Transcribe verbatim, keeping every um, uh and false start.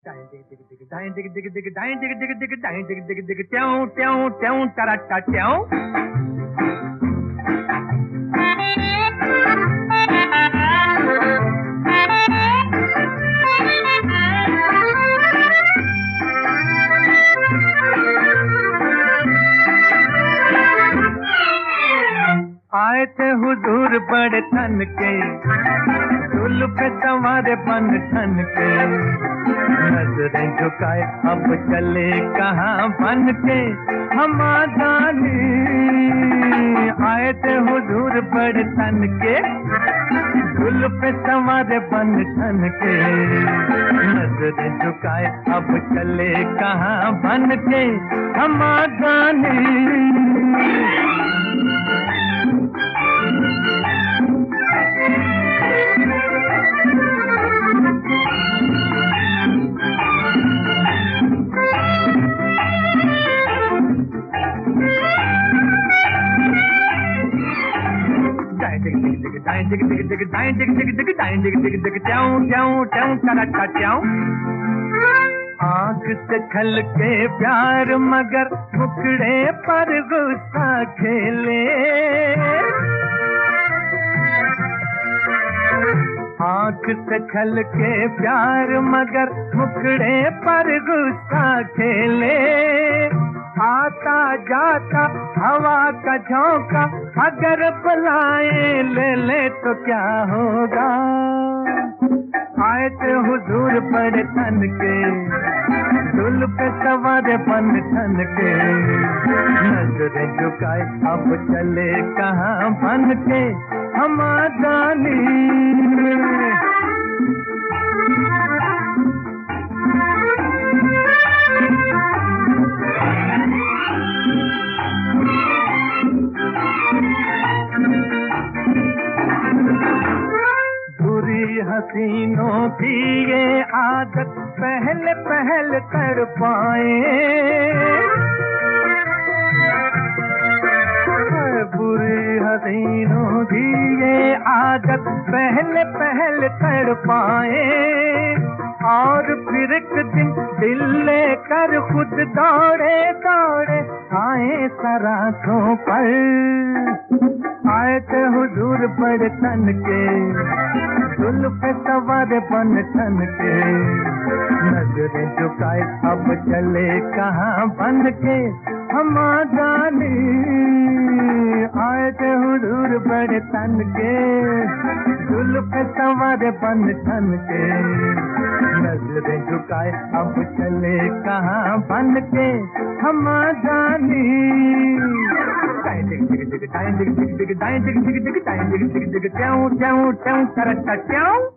Dying, dig, dig, dig, dying, dig, dig, dig, dying, dig, dig, dig, dying, dig, dig, dig, down, down, down, ta ta down. आए थे हुजूर बड़े थन के, झूल पे सवारे बन ठन के, नजरें झुकाए अब चले कहाँ बन के हम आजानी। आए थे हुजूर बड़े थन के, झूल पे सवारे बन ठन के, नजरें झुकाए अब चले कहाँ बन के हम आजानी। Dying, dig, dig, dig, dying, dig, dig, dig, dying, dig, dig, dig, down, down, down, ta ta down. आँख से छल के प्यार मगर मुखड़े पर गुस्सा खेले। आँख से छल के प्यार मगर मुखड़े पर गुस्सा खेले। आता जाता हवा का झोंका अगर बुलाए ले ले तो क्या होगा। आए थे हुजूर बड़े थन के, झूल पे सवार बन ठन के, नजरें झुकाए अब चले कहाँ बन के हम आजानी। हसीनों की ये आदत पहले पहल कर पाए। बुरी हसीनों की ये आदत पहले पहल कर पाए, और फिर एक दिन दिल लेकर खुद दौड़े दौड़े आए सराखों पर। आए थे हुजूर बड़े तन के, झूल पे सवार बन ठन के, नजरें झुकाए अब चले कहाँ बन के हम आजानी। आए थे हुजूर बड़े तन के, झूल पे सवार बन ठन के, नजरें झुकाए अब चले कहाँ बन के हम आजानी। Dying, dig, dig, dig, dying, dig, dig, dig, dying, dig, dig, dig, dying, dig, dig, dig, down, down, down, ta ta down.